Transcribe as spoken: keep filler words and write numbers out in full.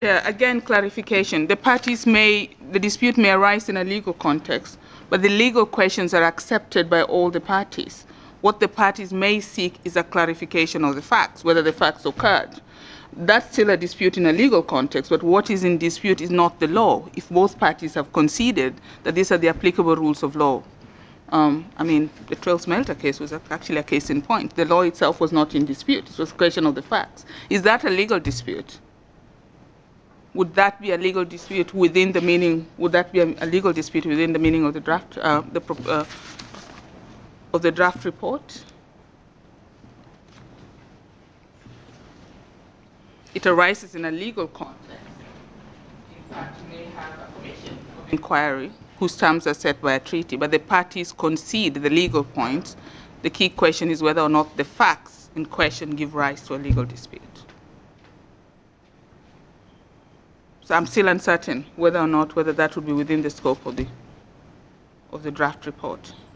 Yeah, again, clarification. The parties may, the dispute may arise in a legal context, but the legal questions are accepted by all the parties. What the parties may seek is a clarification of the facts, whether the facts occurred. That's still a dispute in a legal context, but what is in dispute is not the law. If both parties have conceded that these are the applicable rules of law. Um, I mean, the Trail Smelter case was actually a case in point. The law itself was not in dispute. It was a question of the facts. Is that a legal dispute? Would that be a legal dispute within the meaning? Would that be a, a legal dispute within the meaning of the draft, uh, the uh, of the draft report? It arises in a legal context. In fact, you may have a commission of inquiry whose terms are set by a treaty, but the parties concede the legal points. The key question is whether or not the facts in question give rise to a legal dispute. So I'm still uncertain whether or not whether that would be within the scope of the of the draft report.